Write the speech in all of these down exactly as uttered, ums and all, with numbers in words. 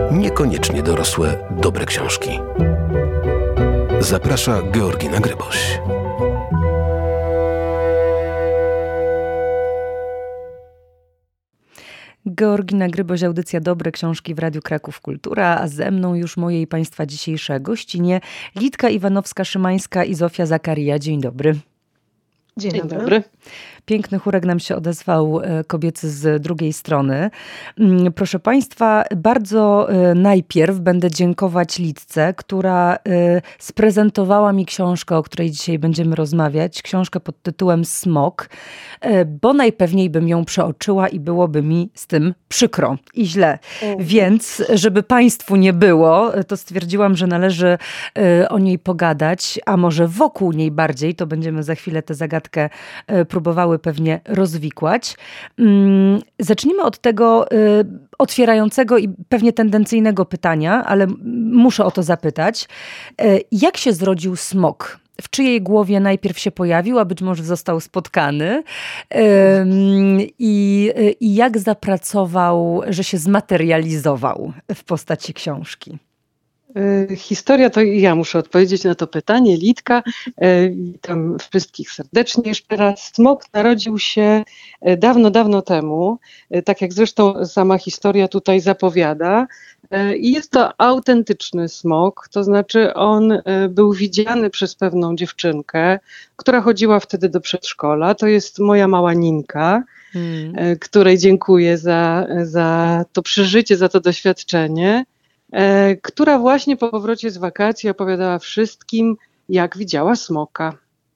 niekoniecznie dorosłe dobre książki. Zaprasza Georgina Gryboś. Georgina Gryboś, audycja Dobre Książki w Radiu Kraków Kultura, a ze mną już moje i Państwa dzisiejsze gościnie Litka Iwanowska-Szymańska i Zofia Zakarija. Dzień dobry. Dzień, Dzień dobry. dobry. Piękny chórek nam się odezwał kobiecy z drugiej strony. Proszę Państwa, bardzo najpierw będę dziękować Litce, która sprezentowała mi książkę, o której dzisiaj będziemy rozmawiać. Książkę pod tytułem Smok, bo najpewniej bym ją przeoczyła i byłoby mi z tym przykro i źle. Mhm. Więc, żeby Państwu nie było, to stwierdziłam, że należy o niej pogadać, a może wokół niej bardziej, to będziemy za chwilę tę zagadkę próbowały pewnie rozwikłać. Zacznijmy od tego y, otwierającego i pewnie tendencyjnego pytania, ale muszę o to zapytać. Y, jak się zrodził smok? W czyjej głowie najpierw się pojawił, a być może został spotkany? Y, i, y, I jak zapracował, że się zmaterializował w postaci książki? Historia to ja muszę odpowiedzieć na to pytanie. Litka, witam wszystkich serdecznie jeszcze raz. Smok narodził się dawno, dawno temu, tak jak zresztą sama historia tutaj zapowiada. I jest to autentyczny smok, to znaczy on był widziany przez pewną dziewczynkę, która chodziła wtedy do przedszkola. To jest moja mała Ninka, hmm. której dziękuję za, za to przeżycie, za to doświadczenie. Która właśnie po powrocie z wakacji opowiadała wszystkim, jak widziała smoka.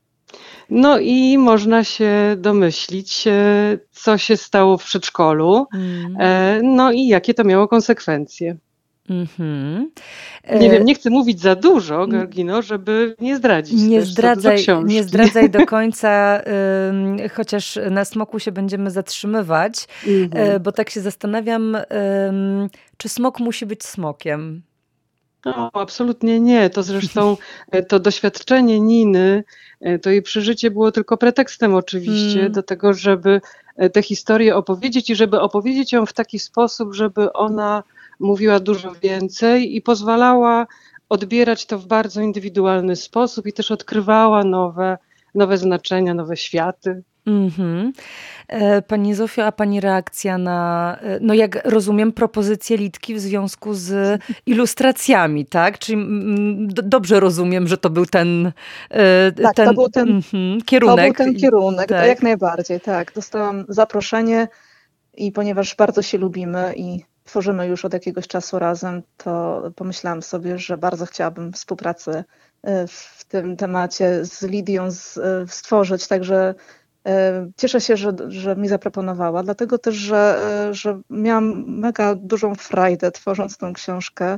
No i można się domyślić, co się stało w przedszkolu, mm. no i jakie to miało konsekwencje. Mm-hmm. Nie wiem, nie chcę mówić za dużo, Georgino, żeby nie zdradzić. Nie też zdradzaj, nie zdradzaj do końca, y, chociaż na smoku się będziemy zatrzymywać, mm-hmm. y, bo tak się zastanawiam, y, czy smok musi być smokiem? No, absolutnie nie. To zresztą to doświadczenie Niny, to jej przeżycie było tylko pretekstem oczywiście mm. do tego, żeby tę historię opowiedzieć i żeby opowiedzieć ją w taki sposób, żeby ona mówiła dużo więcej i pozwalała odbierać to w bardzo indywidualny sposób i też odkrywała nowe, nowe znaczenia, nowe światy. Mm-hmm. Pani Zofio, a Pani reakcja na, no jak rozumiem, propozycję Litki w związku z ilustracjami, tak? Czyli d- dobrze rozumiem, że to był ten, tak, ten, to był ten mm-hmm, kierunek. To był ten kierunek, tak. To jak najbardziej, tak. Dostałam zaproszenie i ponieważ bardzo się lubimy i tworzymy już od jakiegoś czasu razem, to pomyślałam sobie, że bardzo chciałabym współpracy w tym temacie z Lidią stworzyć, także cieszę się, że, że mi zaproponowała, dlatego też, że, że miałam mega dużą frajdę tworząc tą książkę,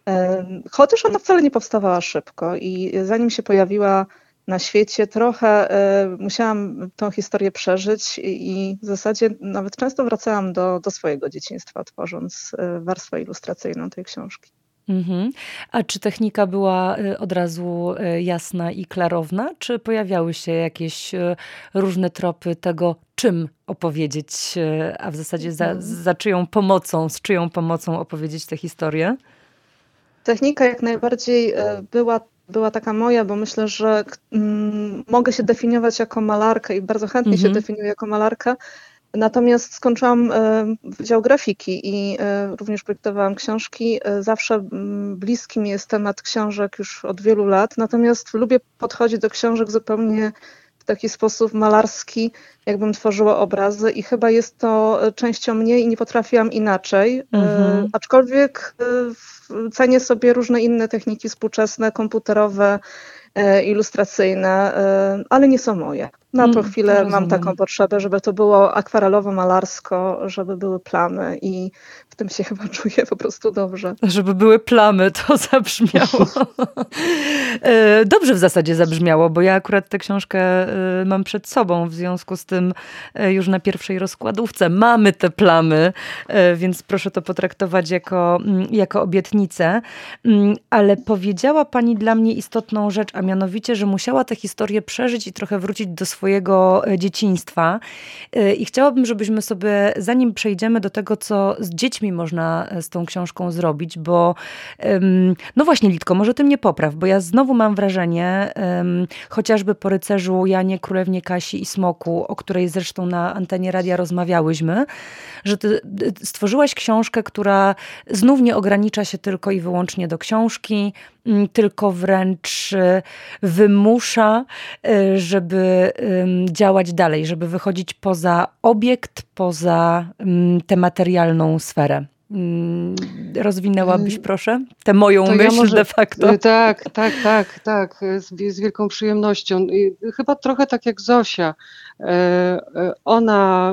chociaż ona wcale nie powstawała szybko i zanim się pojawiła na świecie, trochę musiałam tą historię przeżyć i w zasadzie nawet często wracałam do, do swojego dzieciństwa, tworząc warstwę ilustracyjną tej książki. Mhm. A czy technika była od razu jasna i klarowna, czy pojawiały się jakieś różne tropy tego, czym opowiedzieć, a w zasadzie za, za czyją pomocą, z czyją pomocą opowiedzieć tę historię? Technika jak najbardziej była była taka moja, bo myślę, że mm, mogę się definiować jako malarka i bardzo chętnie mhm. się definiuję jako malarka. Natomiast skończyłam e, Wydział Grafiki i e, również projektowałam książki. E, zawsze m, bliski mi jest temat książek już od wielu lat, natomiast lubię podchodzić do książek zupełnie w taki sposób malarski, jakbym tworzyła obrazy i chyba jest to częścią mnie i nie potrafiłam inaczej. Mhm. E, aczkolwiek e, cenię sobie różne inne techniki współczesne, komputerowe, e, ilustracyjne, e, ale nie są moje. Na tą mm, chwilę rozumiem. Mam taką potrzebę, żeby to było akwarelowo-malarsko, żeby były plamy i w tym się chyba czuję po prostu dobrze. Żeby były plamy, to zabrzmiało. Dobrze w zasadzie zabrzmiało, bo ja akurat tę książkę mam przed sobą, w związku z tym już na pierwszej rozkładówce mamy te plamy, więc proszę to potraktować jako, jako obietnicę. Ale powiedziała pani dla mnie istotną rzecz, a mianowicie, że musiała tę historię przeżyć i trochę wrócić do swojego twojego dzieciństwa i chciałabym, żebyśmy sobie, zanim przejdziemy do tego, co z dziećmi można z tą książką zrobić, bo no właśnie, Litko, może ty mnie popraw, bo ja znowu mam wrażenie, chociażby po rycerzu Janie, królewnie Kasi i Smoku, o której zresztą na antenie radia rozmawiałyśmy, że ty stworzyłaś książkę, która znów nie ogranicza się tylko i wyłącznie do książki, tylko wręcz wymusza, żeby działać dalej, żeby wychodzić poza obiekt, poza tę materialną sferę. Rozwinęłabyś, proszę, tę moją to myśl ja może, de facto? Tak, tak, tak, tak, z, z wielką przyjemnością. Chyba trochę tak jak Zosia. Ona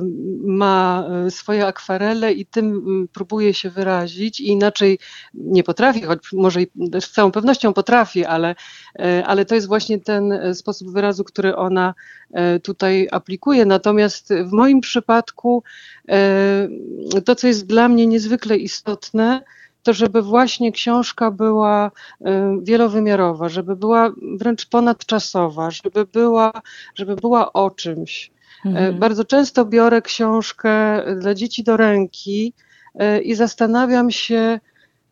ma swoje akwarele i tym próbuje się wyrazić i inaczej nie potrafi, choć może z całą pewnością potrafi, ale, ale to jest właśnie ten sposób wyrazu, który ona tutaj aplikuje. Natomiast w moim przypadku to, co jest dla mnie niezwykle istotne, to żeby właśnie książka była wielowymiarowa, żeby była wręcz ponadczasowa, żeby była, żeby była o czymś. Mhm. Bardzo często biorę książkę dla dzieci do ręki i zastanawiam się,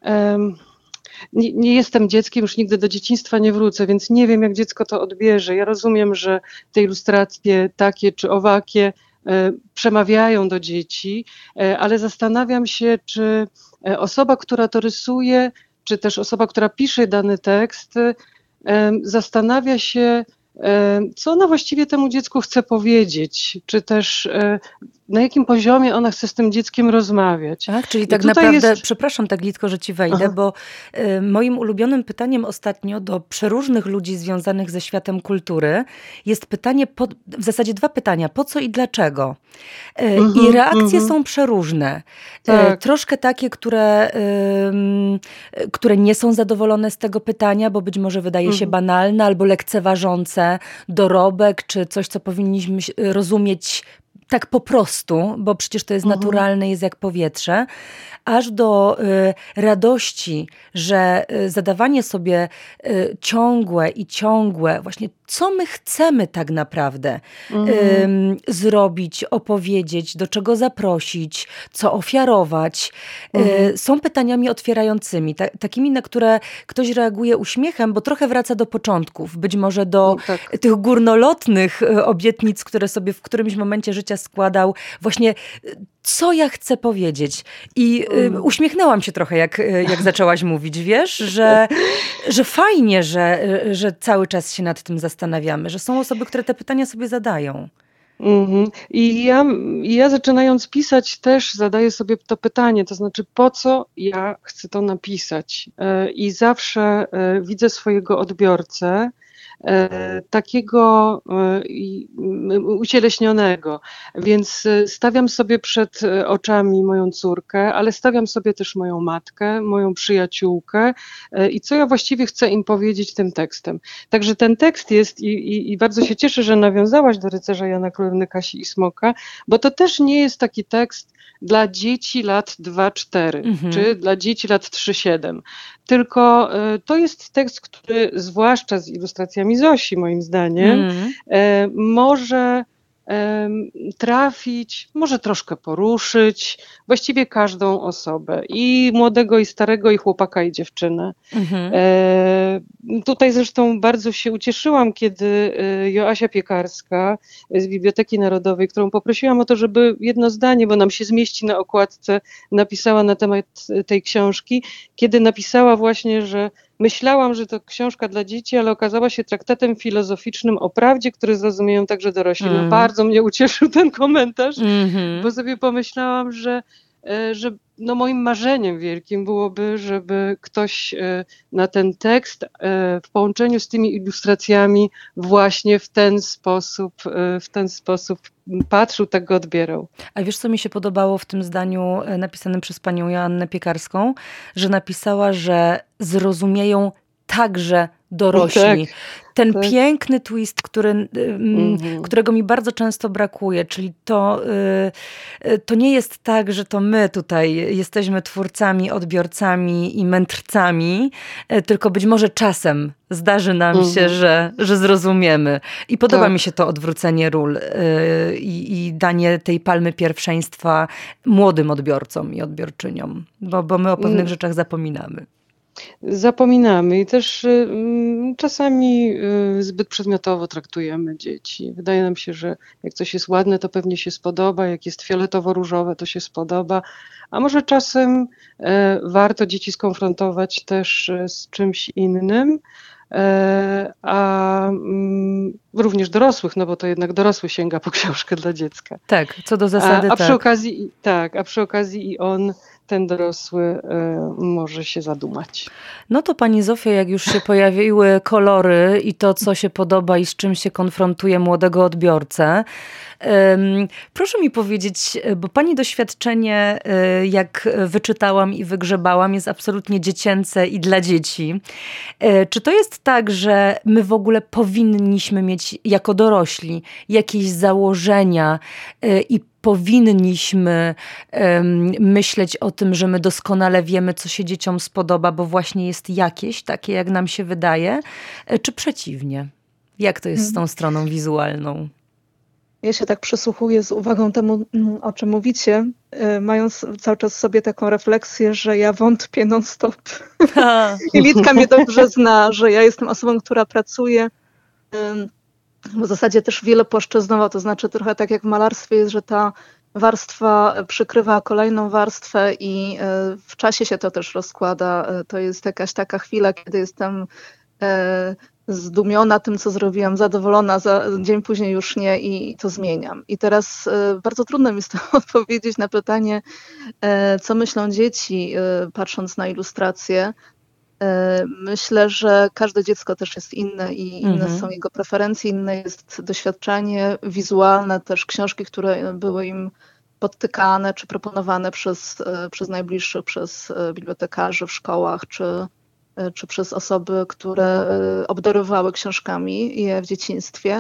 nie, nie jestem dzieckiem, już nigdy do dzieciństwa nie wrócę, więc nie wiem, jak dziecko to odbierze. Ja rozumiem, że te ilustracje takie czy owakie przemawiają do dzieci, ale zastanawiam się, czy osoba, która to rysuje, czy też osoba, która pisze dany tekst, zastanawia się, co ona właściwie temu dziecku chce powiedzieć, czy też na jakim poziomie ona chce z tym dzieckiem rozmawiać. Tak, czyli tak naprawdę, jest... przepraszam tak Litko, że ci wejdę, Aha. bo y, moim ulubionym pytaniem ostatnio do przeróżnych ludzi związanych ze światem kultury jest pytanie, po, w zasadzie dwa pytania, po co i dlaczego? Y, mm-hmm, I reakcje mm-hmm. są przeróżne. Tak. Y, troszkę takie, które, y, które nie są zadowolone z tego pytania, bo być może wydaje mm-hmm. się banalne albo lekceważące dorobek, czy coś, co powinniśmy rozumieć tak po prostu, bo przecież to jest mhm. naturalne, jest jak powietrze, aż do y, radości, że y, zadawanie sobie y, ciągłe i ciągłe, właśnie co my chcemy tak naprawdę mhm. y, zrobić, opowiedzieć, do czego zaprosić, co ofiarować, mhm. y, są pytaniami otwierającymi, ta, takimi, na które ktoś reaguje uśmiechem, bo trochę wraca do początków, być może do no tak. tych górnolotnych obietnic, które sobie w którymś momencie życia składał, właśnie co ja chcę powiedzieć. I y, uśmiechnęłam się trochę, jak, jak zaczęłaś mówić, wiesz, że, że fajnie, że, że cały czas się nad tym zastanawiamy, że są osoby, które te pytania sobie zadają. Mm-hmm. I ja, ja zaczynając pisać też zadaję sobie to pytanie, to znaczy po co ja chcę to napisać. I zawsze widzę swojego odbiorcę, takiego ucieleśnionego, więc stawiam sobie przed oczami moją córkę, ale stawiam sobie też moją matkę, moją przyjaciółkę i co ja właściwie chcę im powiedzieć tym tekstem. Także ten tekst jest i, i, i bardzo się cieszę, że nawiązałaś do Rycerza Jana, królewny Kasi i Smoka, bo to też nie jest taki tekst dla dzieci lat dwa cztery, mhm. czy dla dzieci lat trzy siedem. Tylko y, to jest tekst, który zwłaszcza z ilustracjami Zosi, moim zdaniem, mhm. y, może y, trafić, może troszkę poruszyć właściwie każdą osobę. I młodego, i starego, i chłopaka, i dziewczynę. Mhm. Y, tutaj zresztą bardzo się ucieszyłam, kiedy Joasia Piekarska z Biblioteki Narodowej, którą poprosiłam o to, żeby jedno zdanie, bo nam się zmieści na okładce, napisała na temat tej książki, kiedy napisała właśnie, że myślałam, że to książka dla dzieci, ale okazała się traktatem filozoficznym o prawdzie, który zrozumieją także dorośli. Mm. No, bardzo mnie ucieszył ten komentarz, mm-hmm. bo sobie pomyślałam, że że no moim marzeniem wielkim byłoby, żeby ktoś na ten tekst w połączeniu z tymi ilustracjami właśnie w ten sposób, w ten sposób patrzył, tak go odbierał. A wiesz, co mi się podobało w tym zdaniu napisanym przez panią Joannę Piekarską? Że napisała, że zrozumieją także dorośli. Tak, Ten tak. piękny twist, który, mm, którego mi bardzo często brakuje, czyli to, y, to nie jest tak, że to my tutaj jesteśmy twórcami, odbiorcami i mędrcami, y, tylko być może czasem zdarzy nam Mhm. się, że, że zrozumiemy. I podoba Tak. mi się to odwrócenie ról y, i, i danie tej palmy pierwszeństwa młodym odbiorcom i odbiorczyniom, bo, bo my o pewnych Mm. rzeczach zapominamy. Zapominamy i też y, mm, czasami y, zbyt przedmiotowo traktujemy dzieci. Wydaje nam się, że jak coś jest ładne, to pewnie się spodoba, jak jest fioletowo-różowe, to się spodoba. A może czasem e, warto dzieci skonfrontować też e, z czymś innym, e, a mm, również dorosłych, no bo to jednak dorosły sięga po książkę dla dziecka. Tak, co do A, zasady a przy tak. okazji, i- tak, a przy okazji i on, ten dorosły, e, może się zadumać. No to pani Zofia, jak już się pojawiły kolory i to, co się podoba i z czym się konfrontuje młodego odbiorcę, em, proszę mi powiedzieć, bo pani doświadczenie, e, jak wyczytałam i wygrzebałam, jest absolutnie dziecięce i dla dzieci. E, Czy to jest tak, że my w ogóle powinniśmy mieć jako dorośli jakieś założenia e, i powinniśmy em, myśleć o tym, że my doskonale wiemy, co się dzieciom spodoba, bo właśnie jest jakieś, takie jak nam się wydaje, e, czy przeciwnie? Jak to jest z tą stroną wizualną? Ja się tak przysłuchuję z uwagą temu, mm, o czym mówicie, y, mając cały czas w sobie taką refleksję, że ja wątpię non-stop. I Litka mnie dobrze zna, że ja jestem osobą, która pracuje ym, w zasadzie też wielopłaszczyznowo, to znaczy trochę tak jak w malarstwie jest, że ta warstwa przykrywa kolejną warstwę i y, w czasie się to też rozkłada. Y, To jest jakaś taka chwila, kiedy jestem y, zdumiona tym, co zrobiłam, zadowolona, za dzień później już nie i to zmieniam. I teraz y, bardzo trudno mi jest to odpowiedzieć na pytanie, y, co myślą dzieci, y, patrząc na ilustracje. Y, Myślę, że każde dziecko też jest inne i inne Mhm. są jego preferencje, inne jest doświadczenie wizualne, też książki, które były im podtykane czy proponowane przez, y, przez najbliższych, przez y, bibliotekarzy w szkołach, czy, y, czy przez osoby, które y, obdarowały książkami je w dzieciństwie.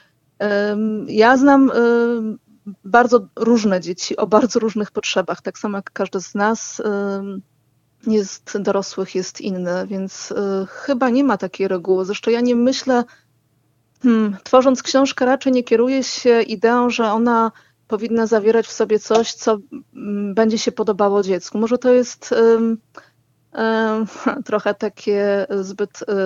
Ym, Ja znam ym, bardzo różne dzieci o bardzo różnych potrzebach, tak samo jak każdy z nas. ym, Jest dorosłych, jest inny, więc y, chyba nie ma takiej reguły. Zresztą ja nie myślę, hmm, tworząc książkę, raczej nie kieruję się ideą, że ona powinna zawierać w sobie coś, co mm, będzie się podobało dziecku. Może to jest ym, ym, trochę takie zbyt, y,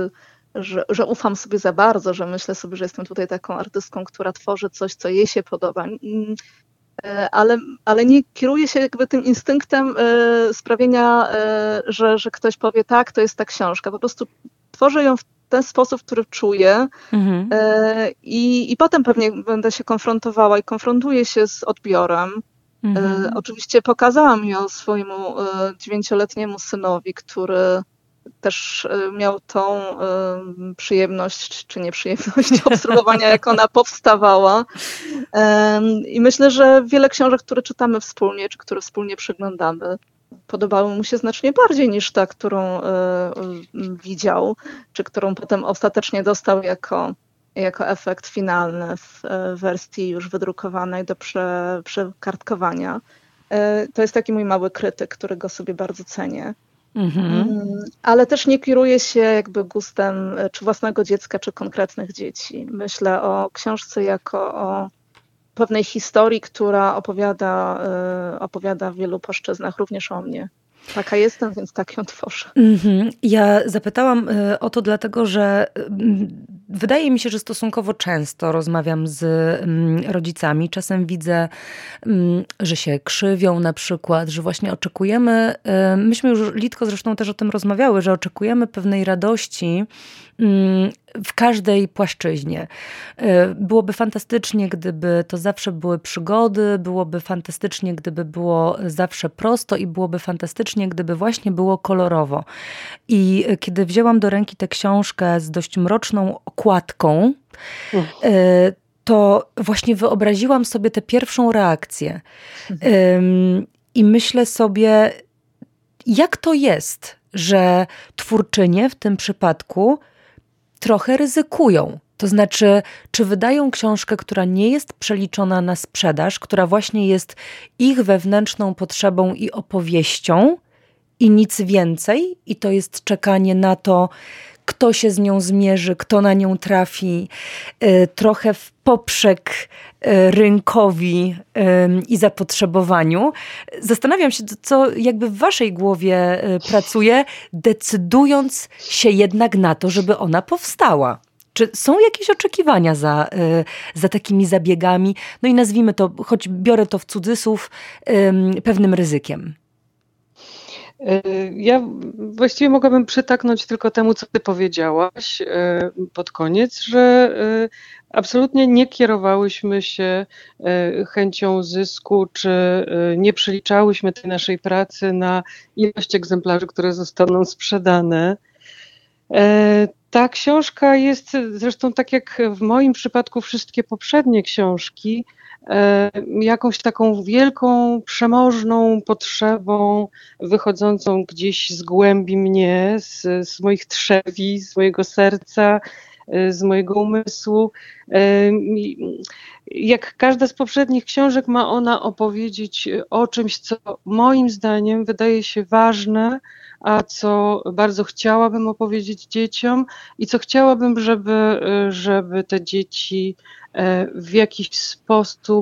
że, że ufam sobie za bardzo, że myślę sobie, że jestem tutaj taką artystką, która tworzy coś, co jej się podoba. Mm, E, Ale, ale nie kieruję się jakby tym instynktem e, sprawienia, e, że, że ktoś powie tak, to jest ta książka. Po prostu tworzę ją w ten sposób, który czuję Mhm. e, i, i potem pewnie będę się konfrontowała i konfrontuję się z odbiorem. E, Mhm. Oczywiście pokazałam ją swojemu e, dziewięcioletniemu synowi, który też e, miał tą e, przyjemność, czy nieprzyjemność obserwowania, jak ona powstawała. Em, I myślę, że wiele książek, które czytamy wspólnie, czy które wspólnie przeglądamy, podobały mu się znacznie bardziej niż ta, którą e, m, widział, czy którą potem ostatecznie dostał jako, jako efekt finalny w e, wersji już wydrukowanej do prze, przekartkowania. E, To jest taki mój mały krytyk, którego sobie bardzo cenię. Mhm. Mm, Ale też nie kieruję się jakby gustem e, czy własnego dziecka, czy konkretnych dzieci. Myślę o książce jako o pewnej historii, która opowiada, e, opowiada w wielu płaszczyznach, również o mnie. Taka jestem, więc tak ją tworzę. Mhm. Ja zapytałam y, o to dlatego, że mm, wydaje mi się, że stosunkowo często rozmawiam z mm, rodzicami. Czasem widzę, mm, że się krzywią na przykład, że właśnie oczekujemy, y, myśmy już, Litko, zresztą też o tym rozmawiały, że oczekujemy pewnej radości mm, w każdej płaszczyźnie. Y, Byłoby fantastycznie, gdyby to zawsze były przygody, byłoby fantastycznie, gdyby było zawsze prosto i byłoby fantastycznie, gdyby właśnie było kolorowo. I y, kiedy wzięłam do ręki tę książkę z dość mroczną okładką, Mm. y, to właśnie wyobraziłam sobie tę pierwszą reakcję. Ym, I myślę sobie, jak to jest, że twórczynie w tym przypadku trochę ryzykują. To znaczy, czy wydają książkę, która nie jest przeliczona na sprzedaż, która właśnie jest ich wewnętrzną potrzebą i opowieścią i nic więcej, i to jest czekanie na to, kto się z nią zmierzy, kto na nią trafi, y, trochę w poprzek y, rynkowi y, i zapotrzebowaniu. Zastanawiam się, co jakby w waszej głowie y, pracuje, decydując się jednak na to, żeby ona powstała. Czy są jakieś oczekiwania za, y, za takimi zabiegami? No i nazwijmy to, choć biorę to w cudzysłów, y, pewnym ryzykiem. Ja właściwie mogłabym przytaknąć tylko temu, co ty powiedziałaś pod koniec, że absolutnie nie kierowałyśmy się chęcią zysku, czy nie przeliczałyśmy tej naszej pracy na ilość egzemplarzy, które zostaną sprzedane. Ta książka jest zresztą, tak jak w moim przypadku wszystkie poprzednie książki, jakąś taką wielką, przemożną potrzebą wychodzącą gdzieś z głębi mnie, z, z moich trzewi, z mojego serca, z mojego umysłu. Jak każda z poprzednich książek, ma ona opowiedzieć o czymś, co moim zdaniem wydaje się ważne, a co bardzo chciałabym opowiedzieć dzieciom i co chciałabym, żeby, żeby te dzieci w jakiś sposób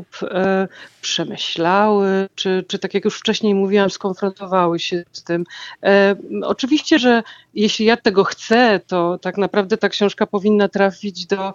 przemyślały, czy, czy tak jak już wcześniej mówiłam, skonfrontowały się z tym. Oczywiście, że jeśli ja tego chcę, to tak naprawdę ta książka powinna trafić do,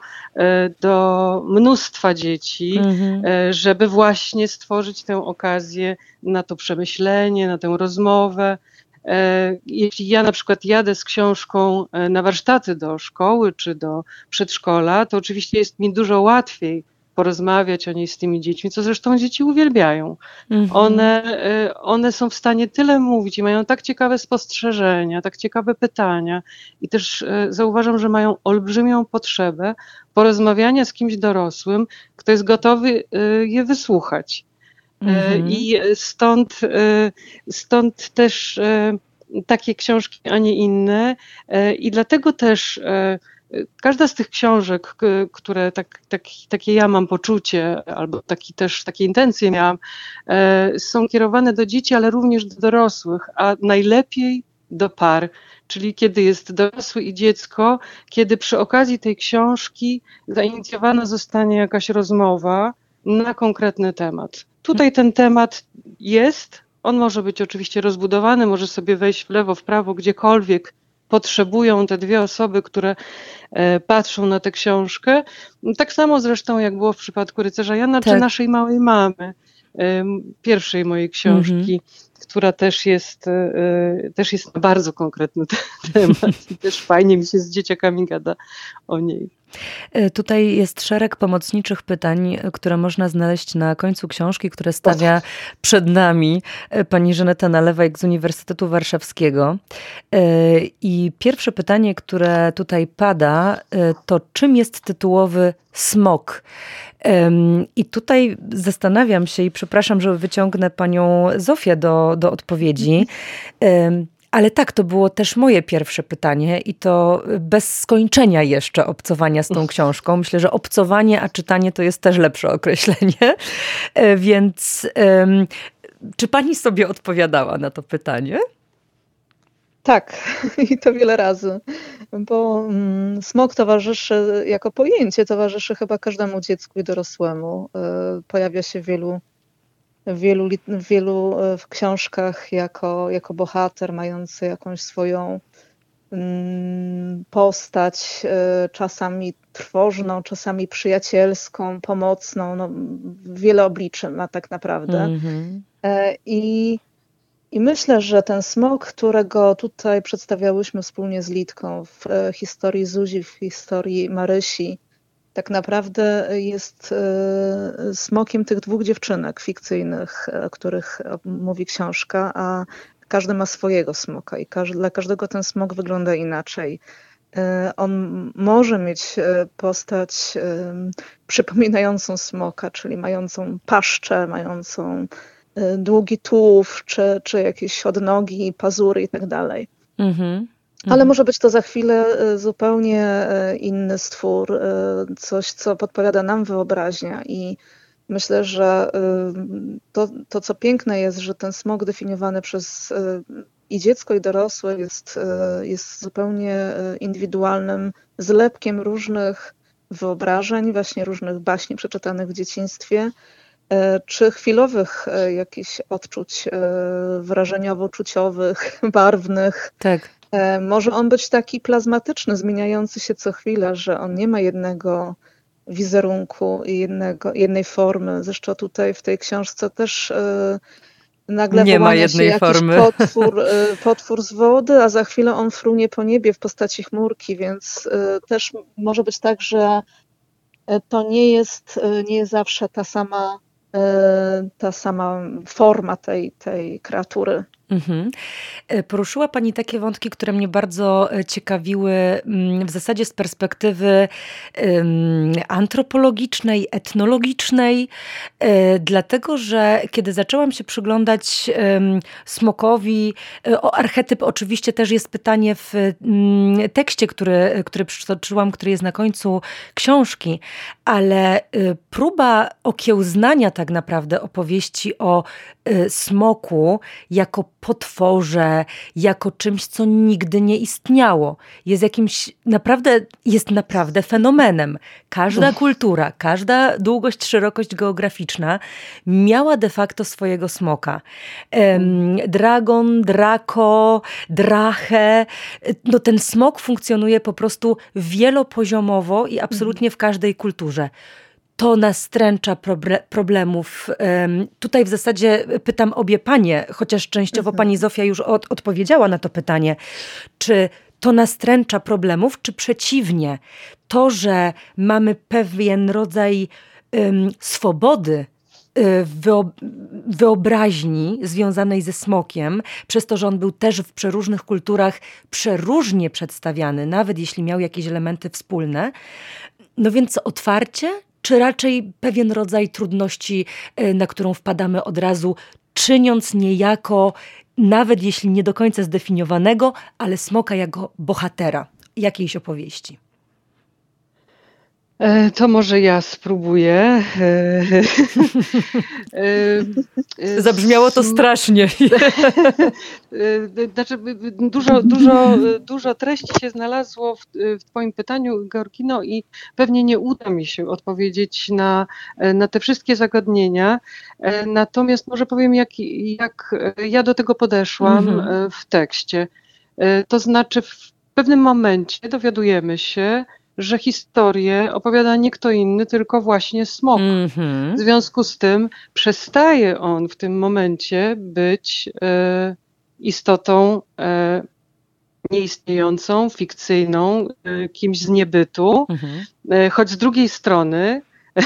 do mnóstwa dzieci, mhm. żeby właśnie stworzyć tę okazję na to przemyślenie, na tę rozmowę. Jeśli ja na przykład jadę z książką na warsztaty do szkoły czy do przedszkola, to oczywiście jest mi dużo łatwiej porozmawiać o niej z tymi dziećmi, co zresztą dzieci uwielbiają. Mhm. One, one są w stanie tyle mówić i mają tak ciekawe spostrzeżenia, tak ciekawe pytania i też zauważam, że mają olbrzymią potrzebę porozmawiania z kimś dorosłym, kto jest gotowy je wysłuchać. Mhm. I stąd, stąd też takie książki, a nie inne. I dlatego też każda z tych książek, które tak, tak, takie ja mam poczucie, albo taki też, takie intencje miałam, są kierowane do dzieci, ale również do dorosłych, a najlepiej do par. Czyli kiedy jest dorosły i dziecko, kiedy przy okazji tej książki zainicjowana zostanie jakaś rozmowa na konkretny temat. Tutaj ten temat jest, on może być oczywiście rozbudowany, może sobie wejść w lewo, w prawo, gdziekolwiek potrzebują te dwie osoby, które e, patrzą na tę książkę. Tak samo zresztą jak było w przypadku Rycerza Jana, tak. czy naszej małej mamy, e, pierwszej mojej książki, mm-hmm. która też jest, e, też jest na bardzo konkretny temat i też fajnie mi się z dzieciakami gada o niej. Tutaj jest szereg pomocniczych pytań, które można znaleźć na końcu książki, które stawia przed nami pani Żaneta Nalewajk z Uniwersytetu Warszawskiego. I pierwsze pytanie, które tutaj pada, to czym jest tytułowy smok? I tutaj zastanawiam się i przepraszam, że wyciągnę panią Zofię do, do odpowiedzi. Ale tak, to było też moje pierwsze pytanie i to bez skończenia jeszcze obcowania z tą książką. Myślę, że obcowanie, a czytanie to jest też lepsze określenie. Więc um, czy pani sobie odpowiadała na to pytanie? Tak, i to wiele razy, bo mm, smok towarzyszy, jako pojęcie towarzyszy chyba każdemu dziecku i dorosłemu. Y, pojawia się w wielu W wielu, w wielu w książkach jako, jako bohater mający jakąś swoją mm, postać, y, czasami trwożną, czasami przyjacielską, pomocną. No, wiele obliczy ma tak naprawdę. Mm-hmm. Y, i, I myślę, że ten smok, którego tutaj przedstawiałyśmy wspólnie z Litką w y, historii Zuzi, w historii Marysi, tak naprawdę jest smokiem tych dwóch dziewczynek fikcyjnych, o których mówi książka, a każdy ma swojego smoka i dla każdego ten smok wygląda inaczej. On może mieć postać przypominającą smoka, czyli mającą paszczę, mającą długi tułów, czy, czy jakieś odnogi, pazury i tak dalej. Mhm. Ale Mhm. może być to za chwilę y, zupełnie y, inny stwór, y, coś, co podpowiada nam wyobraźnia. I myślę, że y, to, to, co piękne jest, że ten smog definiowany przez y, i dziecko, i dorosłe jest, y, jest zupełnie y, indywidualnym zlepkiem różnych wyobrażeń, właśnie różnych baśni przeczytanych w dzieciństwie, y, czy chwilowych y, jakichś odczuć y, wrażeniowo-czuciowych, barwnych. Tak. E, Może on być taki plazmatyczny, zmieniający się co chwilę, że on nie ma jednego wizerunku i jednego, jednej formy. Zresztą tutaj w tej książce też e, nagle Nie ma wyłania się jednej jakiś formy. potwór, e, potwór z wody, a za chwilę on frunie po niebie w postaci chmurki, więc e, też może być tak, że e, to nie jest, e, nie jest zawsze ta sama, e, ta sama forma tej, tej kreatury. Mhm. E, Poruszyła Pani takie wątki, które mnie bardzo e, ciekawiły, mm, w zasadzie z perspektywy em, antropologicznej, etnologicznej, e, dlatego że kiedy zaczęłam się przyglądać em, smokowi, e, o archetyp oczywiście też jest pytanie w mm, tekście, który, który przytoczyłam, który jest na końcu książki, ale e, próba okiełznania tak naprawdę opowieści o e, smoku jako potworze, jako czymś, co nigdy nie istniało. Jest jakimś naprawdę, jest naprawdę fenomenem. Każda kultura, każda długość, szerokość geograficzna miała de facto swojego smoka. Em, dragon, drako, drachę. No ten smok funkcjonuje po prostu wielopoziomowo i absolutnie w każdej kulturze. To nastręcza proble- problemów. Em, Tutaj w zasadzie pytam obie panie, chociaż częściowo Mhm. pani Zofia już od, odpowiedziała na to pytanie. Czy to nastręcza problemów, czy przeciwnie? To, że mamy pewien rodzaj em, swobody y, wyo- wyobraźni związanej ze smokiem, przez to, że on był też w przeróżnych kulturach przeróżnie przedstawiany, nawet jeśli miał jakieś elementy wspólne. No więc otwarcie, czy raczej pewien rodzaj trudności, y, na którą wpadamy od razu, czyniąc niejako, nawet jeśli nie do końca zdefiniowanego, ale smoka jako bohatera jakiejś opowieści? E, To może ja spróbuję. E, e, e, Zabrzmiało to sm- strasznie. E, Znaczy, b- b- dużo, dużo, dużo treści się znalazło w, w Twoim pytaniu, Georgino, i pewnie nie uda mi się odpowiedzieć na, na te wszystkie zagadnienia. E, Natomiast może powiem, jak, jak ja do tego podeszłam Mhm. e, w tekście. E, To znaczy, w pewnym momencie dowiadujemy się, że historię opowiada nie kto inny, tylko właśnie smok. W Mhm. związku z tym przestaje on w tym momencie być e, istotą e, nieistniejącą, fikcyjną, e, kimś z niebytu, Mhm. e, choć z drugiej strony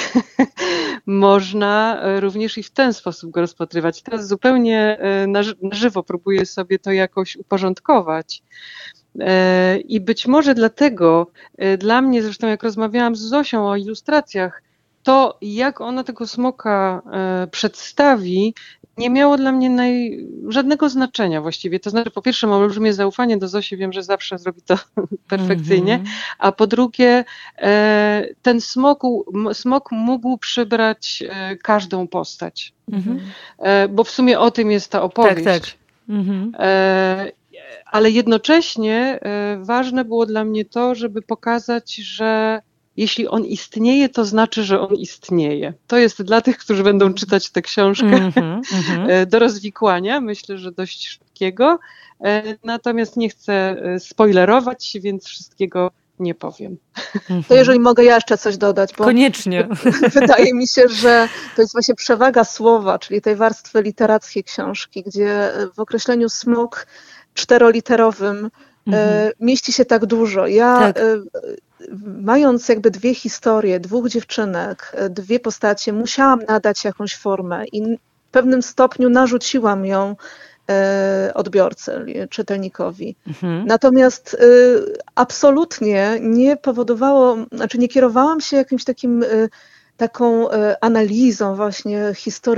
można e, również i w ten sposób go rozpatrywać. Teraz zupełnie e, na, ży- na żywo próbuję sobie to jakoś uporządkować. E, I być może dlatego e, dla mnie, zresztą jak rozmawiałam z Zosią o ilustracjach, to jak ona tego smoka e, przedstawi, nie miało dla mnie naj... żadnego znaczenia właściwie. To znaczy, po pierwsze, mam olbrzymie zaufanie do Zosi, wiem, że zawsze zrobi to perfekcyjnie, Mhm. a po drugie, e, ten smoku, m- smok mógł przybrać e, każdą postać, Mhm. e, bo w sumie o tym jest ta Tak, opowieść. tak. Mhm. E, Ale jednocześnie e, ważne było dla mnie to, żeby pokazać, że jeśli on istnieje, to znaczy, że on istnieje. To jest dla tych, którzy będą czytać tę książkę Mhm. Mhm. e, do rozwikłania, myślę, że dość szybkiego. E, Natomiast nie chcę e, spoilerować, więc wszystkiego nie powiem. To jeżeli mogę ja jeszcze coś dodać, bo Koniecznie. wydaje mi się, że to jest właśnie przewaga słowa, czyli tej warstwy literackiej książki, gdzie w określeniu smok czteroliterowym Mhm. e, mieści się tak dużo. Ja Tak. e, mając jakby dwie historie, dwóch dziewczynek, e, dwie postacie, musiałam nadać jakąś formę i w pewnym stopniu narzuciłam ją e, odbiorcy, czytelnikowi. Mhm. Natomiast y, absolutnie nie powodowało, znaczy nie kierowałam się jakimś takim, y, taką y, analizą właśnie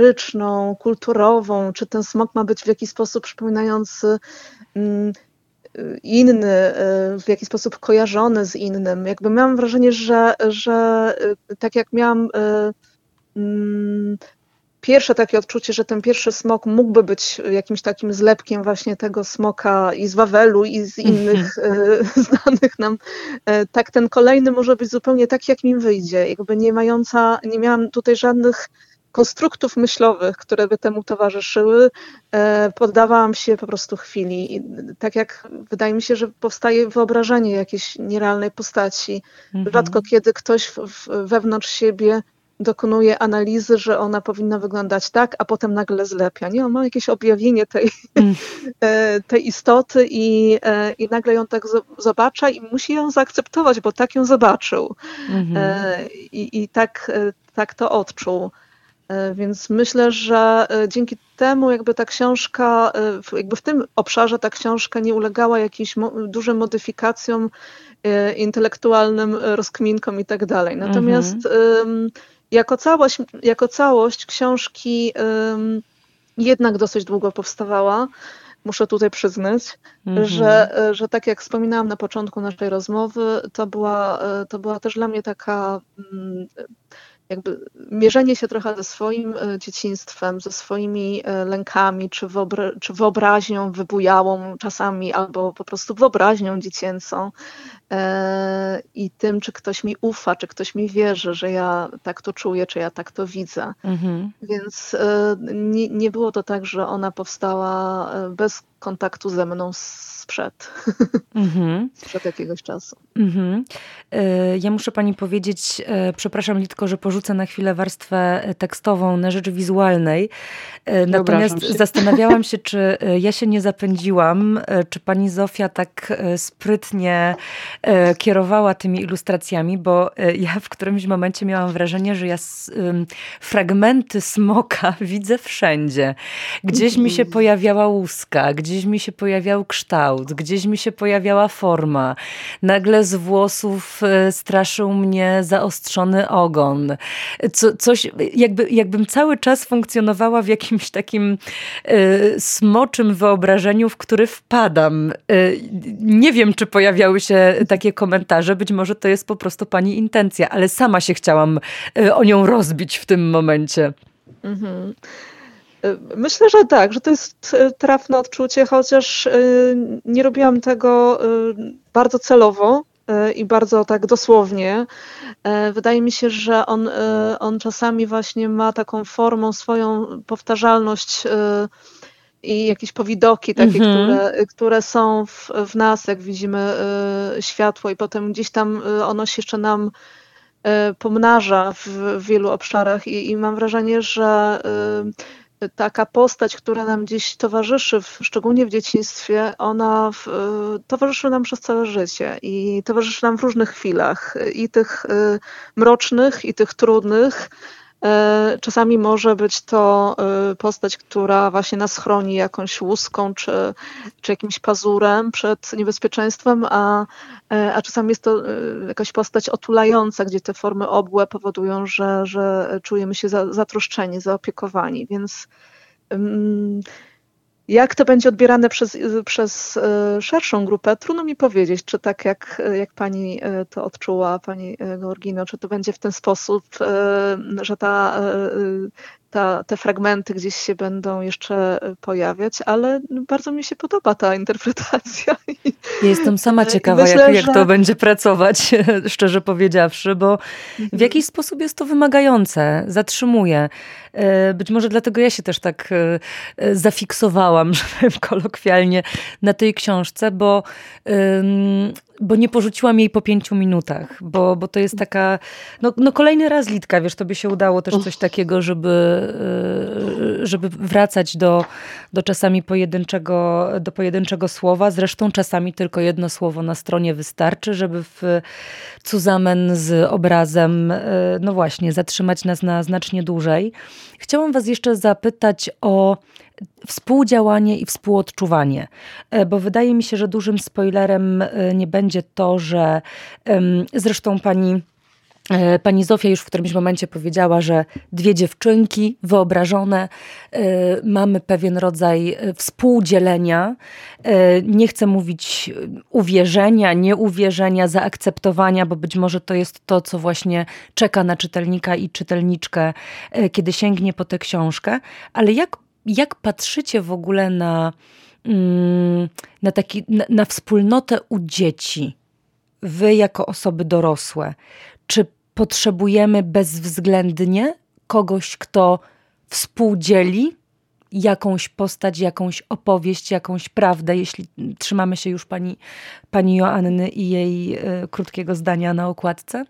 historyczną, kulturową, czy ten smok ma być w jakiś sposób przypominający mm, inny, w jakiś sposób kojarzony z innym. Jakby miałam wrażenie, że, że tak jak miałam mm, pierwsze takie odczucie, że ten pierwszy smok mógłby być jakimś takim zlepkiem właśnie tego smoka i z Wawelu, i z innych e, znanych nam, e, tak ten kolejny może być zupełnie taki, jak mi wyjdzie. Jakby nie mająca, nie miałam tutaj żadnych konstruktów myślowych, które by temu towarzyszyły. E, poddawałam się po prostu chwili. I tak jak wydaje mi się, że powstaje wyobrażenie jakiejś nierealnej postaci. Mhm. Rzadko kiedy ktoś w, w, wewnątrz siebie dokonuje analizy, że ona powinna wyglądać tak, a potem nagle zlepia. Nie, on ma jakieś objawienie tej, mm. tej istoty i, i nagle ją tak zobacza i musi ją zaakceptować, bo tak ją zobaczył. Mm-hmm. I, i tak, tak to odczuł. Więc myślę, że dzięki temu jakby ta książka, jakby w tym obszarze ta książka nie ulegała jakimś dużym modyfikacjom intelektualnym, rozkminkom i tak dalej. Natomiast mm-hmm. Jako całość, jako całość książki um, jednak dosyć długo powstawała, muszę tutaj przyznać, mm-hmm. że, że tak jak wspominałam na początku naszej rozmowy, to była, to była też dla mnie taka um, jakby mierzenie się trochę ze swoim dzieciństwem, ze swoimi lękami, czy, wyobra- czy wyobraźnią wybujałą czasami, albo po prostu wyobraźnią dziecięcą e, i tym, czy ktoś mi ufa, czy ktoś mi wierzy, że ja tak to czuję, czy ja tak to widzę. Mhm. Więc e, nie, nie było to tak, że ona powstała bez kontaktu ze mną sprzed, mhm. sprzed jakiegoś czasu. Mhm. Ja muszę pani powiedzieć, przepraszam Litko, że porzucę na chwilę warstwę tekstową na rzecz wizualnej. Natomiast się. zastanawiałam się, czy ja się nie zapędziłam, czy pani Zofia tak sprytnie kierowała tymi ilustracjami, bo ja w którymś momencie miałam wrażenie, że ja fragmenty smoka widzę wszędzie. Gdzieś mi się pojawiała łuska, gdzieś mi się pojawiał kształt, gdzieś mi się pojawiała forma. Nagle z włosów straszył mnie zaostrzony ogon. Co, coś, jakby, jakbym cały czas funkcjonowała w jakimś takim y, smoczym wyobrażeniu, w który wpadam. Y, nie wiem, czy pojawiały się takie komentarze. Być może to jest po prostu pani intencja, ale sama się chciałam y, o nią rozbić w tym momencie. Mhm. Myślę, że tak, że to jest trafne odczucie, chociaż nie robiłam tego bardzo celowo i bardzo tak dosłownie. Wydaje mi się, że on, on czasami właśnie ma taką formą, swoją powtarzalność i jakieś powidoki takie, mm-hmm. które, które są w, w nas, jak widzimy światło i potem gdzieś tam ono się jeszcze nam pomnaża w, w wielu obszarach i, i mam wrażenie, że taka postać, która nam gdzieś towarzyszy, w, szczególnie w dzieciństwie, ona w, towarzyszy nam przez całe życie i towarzyszy nam w różnych chwilach, i tych y, mrocznych, i tych trudnych. Y, czasami może być to y, postać, która właśnie nas chroni jakąś łuską czy, czy jakimś pazurem przed niebezpieczeństwem, a, y, a czasami jest to y, jakaś postać otulająca, gdzie te formy obłe powodują, że, że czujemy się za, zatroszczeni, zaopiekowani, więc um, jak to będzie odbierane przez, przez szerszą grupę, trudno mi powiedzieć, czy tak jak, jak pani to odczuła, pani Georgino, czy to będzie w ten sposób, że ta, ta, te fragmenty gdzieś się będą jeszcze pojawiać, ale bardzo mi się podoba ta interpretacja. Ja jestem sama ciekawa, myślę, jak, jak że... to będzie pracować, szczerze powiedziawszy, bo w jakiś sposób jest to wymagające, zatrzymuje. Być może dlatego ja się też tak zafiksowałam, że powiem kolokwialnie, na tej książce, bo, bo nie porzuciłam jej po pięciu minutach, bo, bo to jest taka, no, no kolejny raz Litka, wiesz, to by się udało też coś takiego, żeby, żeby wracać do, do czasami pojedynczego, do pojedynczego słowa, zresztą czasami tylko jedno słowo na stronie wystarczy, żeby w cuzamen z obrazem, no właśnie, zatrzymać nas na znacznie dłużej. Chciałam was jeszcze zapytać o współdziałanie i współodczuwanie, bo wydaje mi się, że dużym spoilerem nie będzie to, że zresztą pani Pani Zofia już w którymś momencie powiedziała, że dwie dziewczynki wyobrażone, mamy pewien rodzaj współdzielenia. Nie chcę mówić uwierzenia, nieuwierzenia, zaakceptowania, bo być może to jest to, co właśnie czeka na czytelnika i czytelniczkę, kiedy sięgnie po tę książkę. Ale jak, jak patrzycie w ogóle na, na, taki, na, na wspólnotę u dzieci? Wy jako osoby dorosłe. Czy potrzebujemy bezwzględnie kogoś, kto współdzieli jakąś postać, jakąś opowieść, jakąś prawdę, jeśli trzymamy się już pani, pani Joanny i jej y, krótkiego zdania na okładce?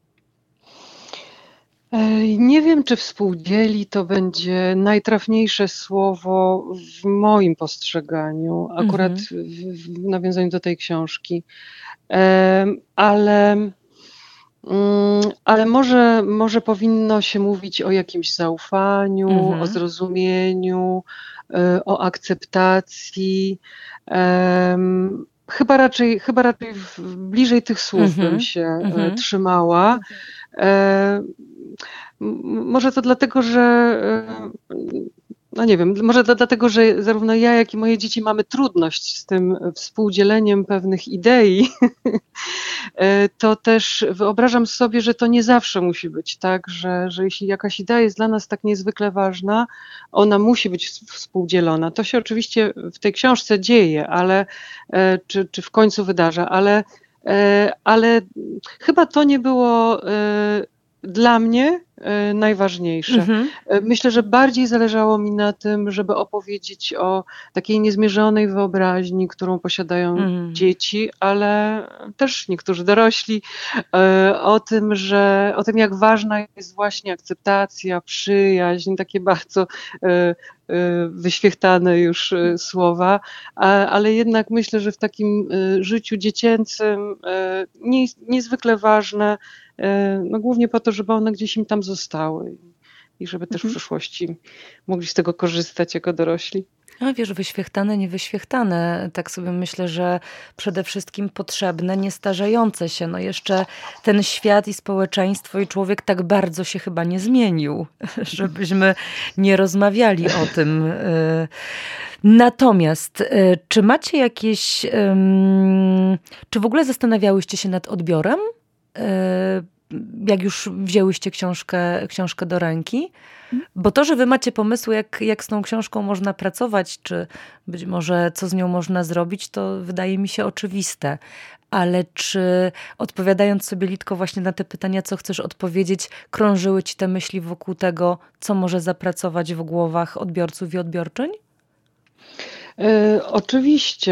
Nie wiem, czy współdzieli to będzie najtrafniejsze słowo w moim postrzeganiu, akurat mhm. w, w nawiązaniu do tej książki. Ale... Ale może, może powinno się mówić o jakimś zaufaniu, mhm. o zrozumieniu, o akceptacji. Um, chyba raczej, chyba raczej w, bliżej tych słów mhm. bym się mhm. trzymała. Um, może to dlatego, że no nie wiem, może to dlatego, że zarówno ja, jak i moje dzieci mamy trudność z tym współdzieleniem pewnych idei, to też wyobrażam sobie, że to nie zawsze musi być tak, że, że jeśli jakaś idea jest dla nas tak niezwykle ważna, ona musi być współdzielona. To się oczywiście w tej książce dzieje, ale czy, czy w końcu wydarza, ale, ale chyba to nie było dla mnie najważniejsze. Mhm. Myślę, że bardziej zależało mi na tym, żeby opowiedzieć o takiej niezmierzonej wyobraźni, którą posiadają mhm. dzieci, ale też niektórzy dorośli, o tym, że o tym, jak ważna jest właśnie akceptacja, przyjaźń, takie bardzo wyświechtane już słowa, ale jednak myślę, że w takim życiu dziecięcym niezwykle ważne, no głównie po to, żeby one gdzieś im tam zostały i żeby też w przyszłości mogli z tego korzystać jako dorośli. No wiesz, wyświechtane, niewyświechtane. Tak sobie myślę, że przede wszystkim potrzebne, niestarzejące się. No jeszcze ten świat i społeczeństwo i człowiek tak bardzo się chyba nie zmienił, żebyśmy nie rozmawiali o tym. Natomiast czy macie jakieś, czy w ogóle zastanawiałyście się nad odbiorem? Jak już wzięłyście książkę, książkę do ręki? Bo to, że wy macie pomysły, jak, jak z tą książką można pracować, czy być może co z nią można zrobić, to wydaje mi się oczywiste. Ale czy odpowiadając sobie, Litko, właśnie na te pytania, co chcesz odpowiedzieć, krążyły ci te myśli wokół tego, co może zapracować w głowach odbiorców i odbiorczyń? E, oczywiście.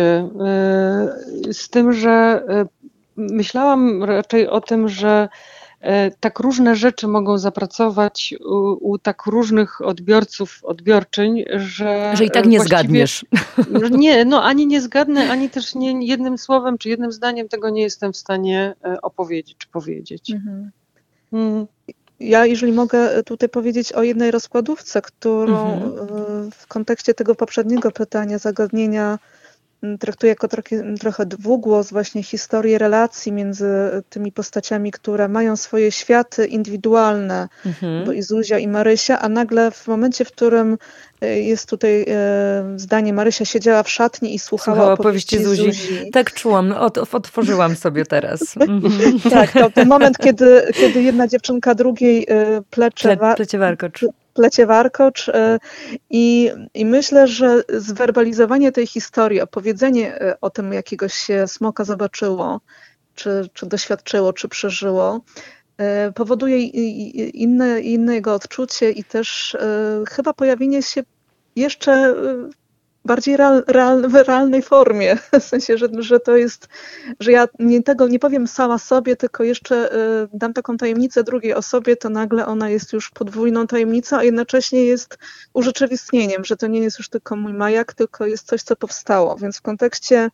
E, z tym, że e, myślałam raczej o tym, że tak różne rzeczy mogą zapracować u, u tak różnych odbiorców, odbiorczyń, że... Że i tak nie zgadniesz. Nie, no ani nie zgadnę, ani też nie, jednym słowem czy jednym zdaniem tego nie jestem w stanie opowiedzieć czy powiedzieć. Mhm. Mm. Ja, jeżeli mogę tutaj powiedzieć o jednej rozkładówce, którą mhm. w kontekście tego poprzedniego pytania, zagadnienia, traktuję jako trochę, trochę dwugłos właśnie historii relacji między tymi postaciami, które mają swoje światy indywidualne, mhm. bo i Zuzia i Marysia, a nagle w momencie, w którym jest tutaj zdanie, Marysia siedziała w szatni i słuchała, słuchała opowieści Zuzi. Zuzi. Tak czułam, Ot, otworzyłam sobie teraz. Mhm. Tak, to ten moment, kiedy, kiedy jedna dziewczynka drugiej plecze, Ple, plecie warkocz. plecie warkocz i, i myślę, że zwerbalizowanie tej historii, opowiedzenie o tym, jakiegoś się smoka zobaczyło, czy, czy doświadczyło, czy przeżyło, powoduje inne, inne jego odczucie i też chyba pojawienie się jeszcze bardziej real, real, w realnej formie, w sensie, że, że to jest, że ja nie, tego nie powiem sama sobie, tylko jeszcze y, dam taką tajemnicę drugiej osobie, to nagle ona jest już podwójną tajemnicą, a jednocześnie jest urzeczywistnieniem, że to nie jest już tylko mój majak, tylko jest coś, co powstało. Więc w kontekście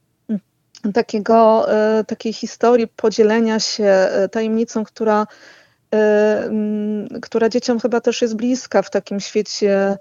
takiego, y, takiej historii podzielenia się y, tajemnicą, która, y, y, która dzieciom chyba też jest bliska w takim świecie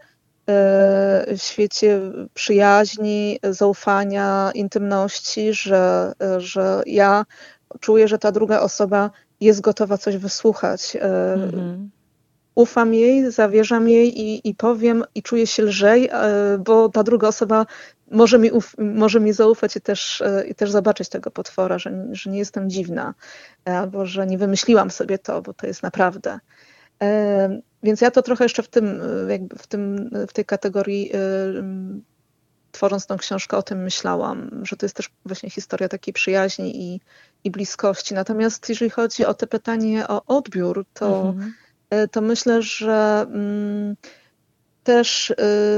w świecie przyjaźni, zaufania, intymności, że, że ja czuję, że ta druga osoba jest gotowa coś wysłuchać. Mhm. Ufam jej, zawierzam jej i, i powiem i czuję się lżej, bo ta druga osoba może mi, uf, może mi zaufać i też, i też zobaczyć tego potwora, że, że nie jestem dziwna, albo że nie wymyśliłam sobie to, bo to jest naprawdę. Więc ja to trochę jeszcze w tym, jakby w tym, w tej kategorii, tworząc tą książkę, o tym myślałam, że to jest też właśnie historia takiej przyjaźni i, i bliskości. Natomiast jeżeli chodzi o to pytanie o odbiór, to, mhm. to myślę, że mm, też y,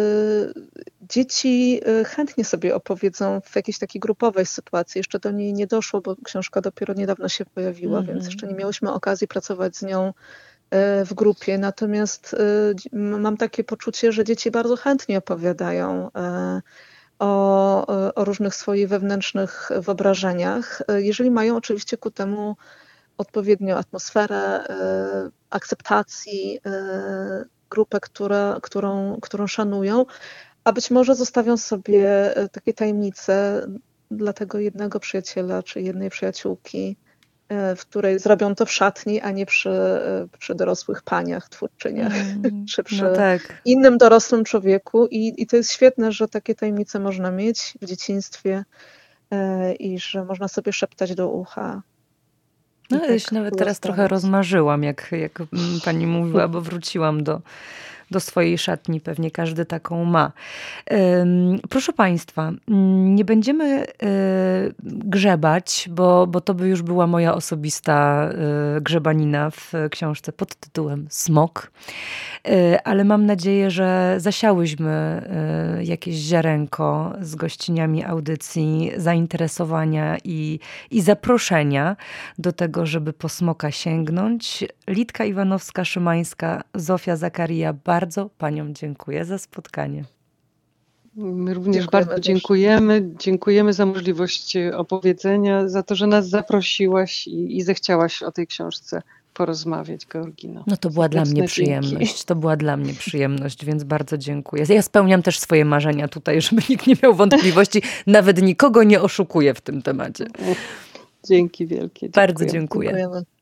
dzieci chętnie sobie opowiedzą w jakiejś takiej grupowej sytuacji. Jeszcze do niej nie doszło, bo książka dopiero niedawno się pojawiła, mhm. więc jeszcze nie miałyśmy okazji pracować z nią w grupie, natomiast mam takie poczucie, że dzieci bardzo chętnie opowiadają o, o różnych swoich wewnętrznych wyobrażeniach, jeżeli mają oczywiście ku temu odpowiednią atmosferę akceptacji, grupę, która, którą, którą szanują, a być może zostawią sobie takie tajemnice dla tego jednego przyjaciela czy jednej przyjaciółki, w której zrobią to w szatni, a nie przy, przy dorosłych paniach, twórczyniach, mm, czy przy no tak. innym dorosłym człowieku. I, I to jest świetne, że takie tajemnice można mieć w dzieciństwie e, i że można sobie szeptać do ucha. No ja tak się nawet teraz stawać. Trochę rozmarzyłam, jak, jak pani mówiła, bo wróciłam do, do swojej szatni. Pewnie każdy taką ma. Proszę państwa, nie będziemy grzebać, bo, bo to by już była moja osobista grzebanina w książce pod tytułem Smok. Ale mam nadzieję, że zasiałyśmy jakieś ziarenko z gościniami audycji, zainteresowania i, i zaproszenia do tego, żeby po smoka sięgnąć. Litka Iwanowska-Szymańska, Zofia Zakarija, bardzo paniom dziękuję za spotkanie. My również dziękujemy bardzo dziękujemy. Dziękujemy za możliwość opowiedzenia, za to, że nas zaprosiłaś i, i zechciałaś o tej książce porozmawiać, Georgino. No to była dla mnie przyjemność. To była dla mnie przyjemność, więc bardzo dziękuję. Ja spełniam też swoje marzenia tutaj, żeby nikt nie miał wątpliwości. Nawet nikogo nie oszukuję w tym temacie. Dzięki wielkie. Dziękuję. Bardzo dziękuję. Dziękujemy.